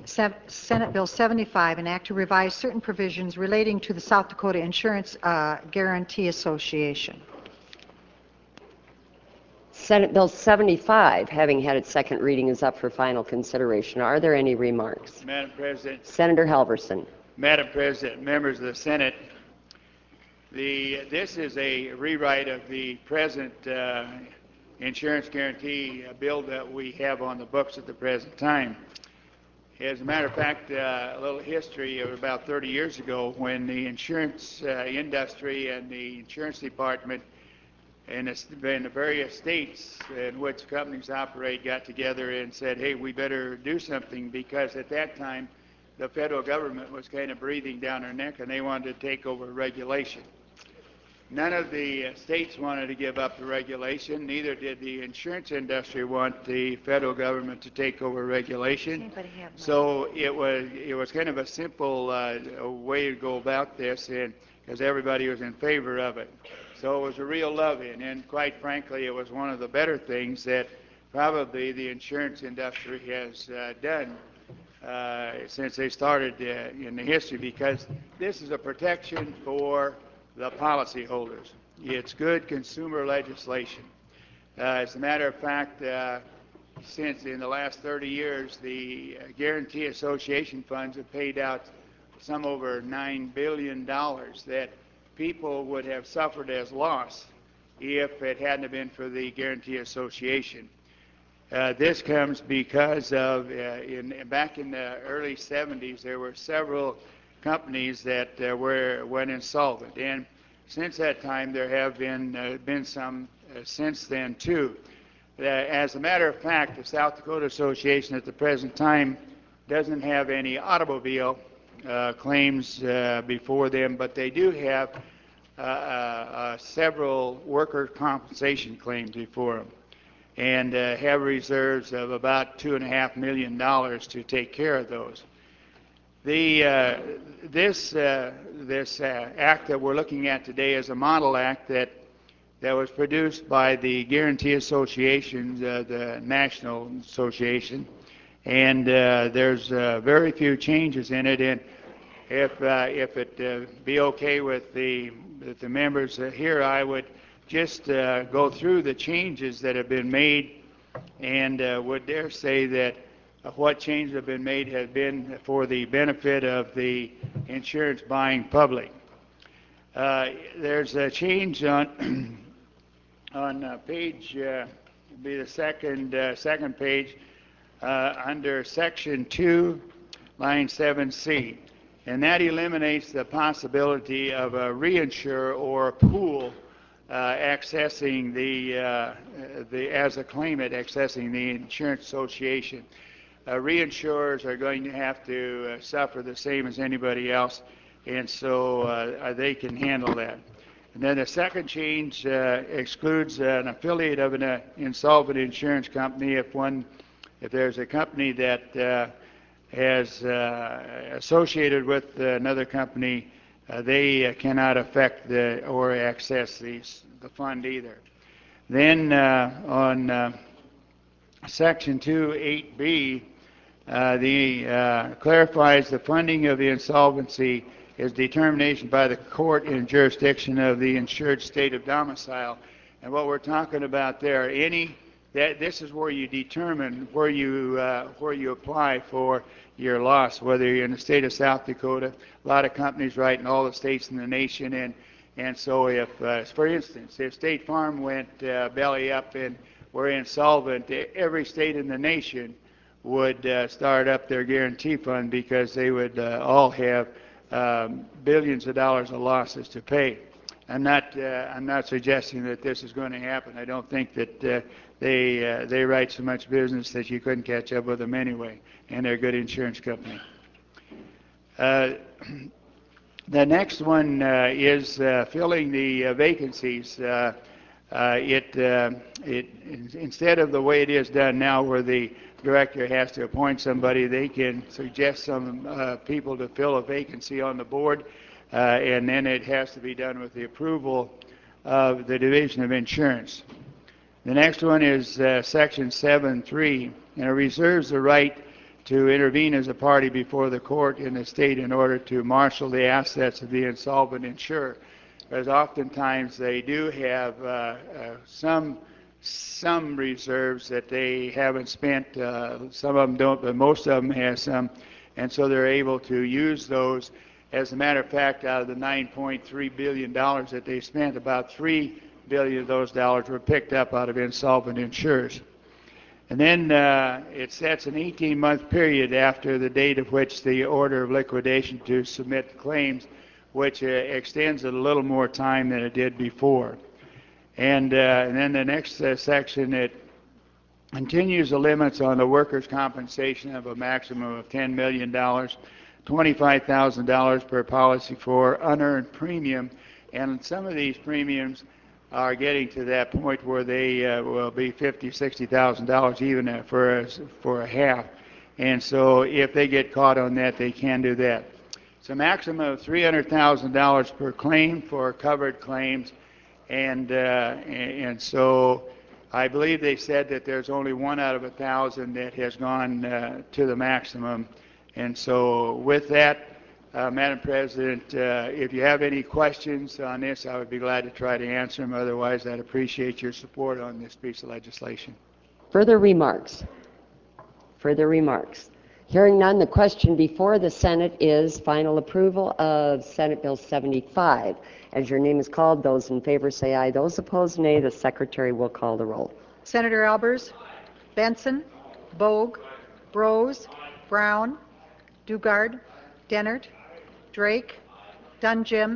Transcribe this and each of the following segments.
Senate Bill 75, an act to revise certain provisions relating to the South Dakota Insurance Guarantee Association. Senate Bill 75, having had its second reading, is up for final consideration. Are there any remarks? Madam President. Senator Halverson. Madam President, members of the Senate, this is a rewrite of the present insurance guarantee bill that we have on the books at the present time. As a matter of fact, a little history of about 30 years ago when the insurance industry and the insurance department in the various states in which companies operate got together and said, hey, we better do something, because at that time the federal government was kind of breathing down our neck and they wanted to take over regulation. None of the states wanted to give up the regulation, neither did the insurance industry want the federal government to take over regulation. So it was kind of a simple way to go about this, and because everybody was in favor of it. So it was a real love-in, and quite frankly, it was one of the better things that probably the insurance industry has done since they started in the history, because this is a protection for the policyholders. It's good consumer legislation. As a matter of fact, since in the last 30 years, the Guarantee Association funds have paid out some over $9 billion that people would have suffered as loss if it hadn't been for the Guarantee Association. This comes because of, back in the early 70s, there were several companies that went insolvent, and since that time there have been some since then too. As a matter of fact, the South Dakota Association at the present time doesn't have any automobile claims before them, but they do have several worker compensation claims before them, and have reserves of about $2.5 million to take care of those. This act that we're looking at today is a model act that was produced by the Guarantee Association, the National Association, and there's very few changes in it. And if it be okay with the members here, I would just go through the changes that have been made, and would dare say that what changes have been made have been for the benefit of the insurance buying public. There's a change on page, be the second page, under section 2, line 7C, and that eliminates the possibility of a reinsurer or a pool accessing as a claimant accessing the insurance association. Reinsurers are going to have to suffer the same as anybody else, and so they can handle that. And then the second change excludes an affiliate of an insolvent insurance company if there's a company that has associated with another company, they cannot affect or access the fund either. Then on section 2.8b, clarifies the funding of the insolvency is determination by the court in jurisdiction of the insured state of domicile. And what we're talking about there, this is where you determine where you apply for your loss, whether you're in the state of South Dakota. A lot of companies write in all the states in the nation, and so if, for instance, if State Farm went belly up and were insolvent, every state in the nation would start up their guarantee fund, because they would all have billions of dollars of losses to pay. I'm not suggesting that this is going to happen. I don't think that they write so much business that you couldn't catch up with them anyway, and they're a good insurance company. The next one is filling the vacancies. Instead of the way it is done now, where the director has to appoint somebody, they can suggest some people to fill a vacancy on the board, and then it has to be done with the approval of the Division of Insurance. The next one is section 7.3, and it reserves the right to intervene as a party before the court in the state in order to marshal the assets of the insolvent insurer. Because oftentimes they do have some reserves that they haven't spent. Some of them don't, but most of them have some, and so they're able to use those. As a matter of fact, out of the $9.3 billion that they spent, about $3 billion of those dollars were picked up out of insolvent insurers. And then it sets an 18-month period after the date of which the order of liquidation to submit claims, which extends it a little more time than it did before. And then the next section, it continues the limits on the workers' compensation of a maximum of $10 million, $25,000 per policy for unearned premium. And some of these premiums are getting to that point where they will be $50,000, $60,000 even for a half. And so if they get caught on that, they can do that. It's a maximum of $300,000 per claim for covered claims. And so I believe they said that there's only 1 out of 1,000 that has gone to the maximum. And so with that, Madam President, if you have any questions on this, I would be glad to try to answer them. Otherwise, I'd appreciate your support on this piece of legislation. Further remarks? Further remarks? Hearing none, the question before the Senate is final approval of Senate Bill 75. As your name is called, those in favor say aye. Those opposed, nay. The Secretary will call the roll. Senator Albers, Benson, Bogue, Brose, Brown, Dugard, Dennert, Drake, Dunjim,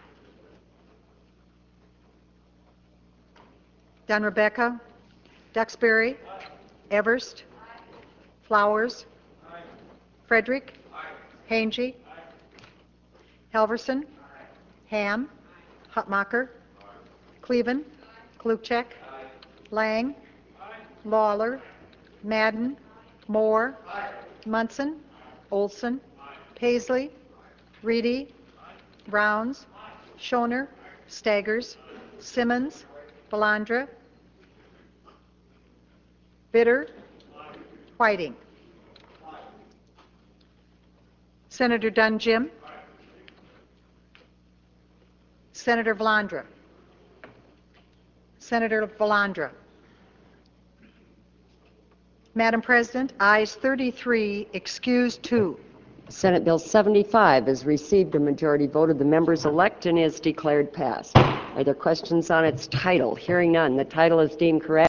Dunrebecca, Duxbury, Everst, Flowers, Frederick, Hangy, Halverson, Ham, Hutmacher, Cleven, Klugchek, Lang, Lawler, Madden, Moore, Munson, Olson, Paisley, Reedy, Rounds, Schoner, Staggers, Simmons, Balandra, Bitter, Whiting. Senator Dunjim, Senator Valandra, Senator Valandra. Madam President, ayes 33, excused 2. Senate Bill 75 has received a majority vote of the members elect and is declared passed. Are there questions on its title? Hearing none, the title is deemed correct.